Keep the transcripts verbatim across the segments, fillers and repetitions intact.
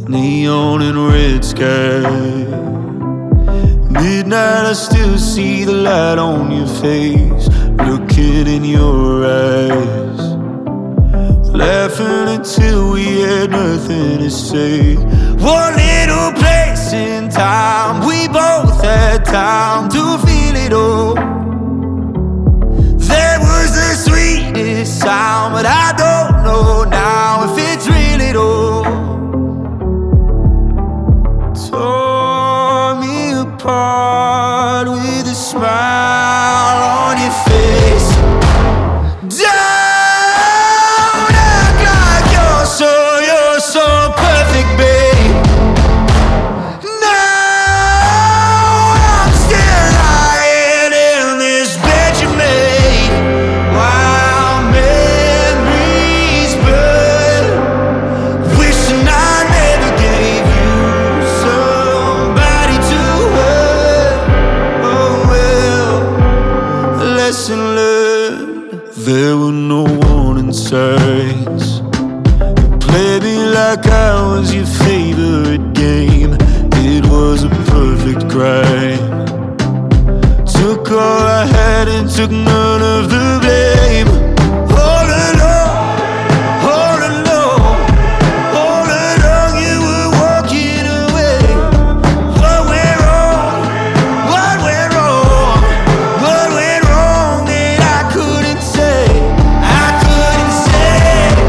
neon and red sky. Midnight, I still see the light on your face, looking in your eyes, laughing until we had nothing to say. One little place in time, we both had time to feel it all. There was the sweetest sound, but I don't know now if it's real at all. Tore me apart with a smile on your face. Don't act like you're so, you're so perfect, babe. Now I'm still lying in this bed you made, while memories burn, wishing I never gave you somebody to hurt. Oh well, lesson learned. There were no warning signs. You played me like I was your favorite game. It was a perfect crime. Took all I had and took none of the blame. All alone, all alone, all along you were walking away. What went wrong? What went wrong? What went wrong that I couldn't say? I couldn't say.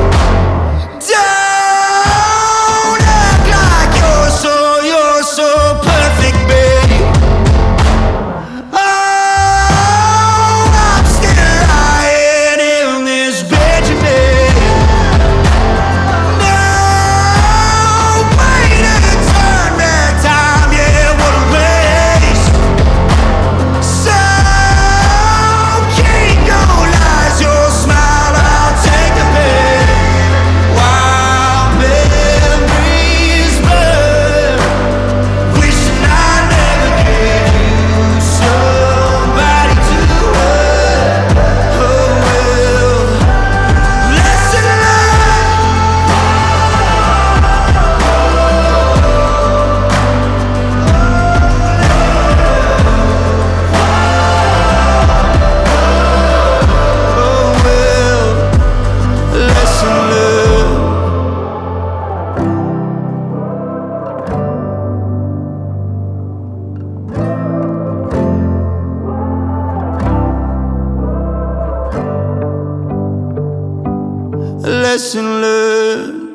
Don't act like you're so, you're so perfect, babe. Oh, I'm still lying in this bed you made. No way to turn back time, yeah, what a waste. So keep your lies, your smile, I'll take the bait, while memories burn, wishing I never gave you somebody to hurt. Oh well, lesson learned. Oh well, lesson learned. Lesson learned.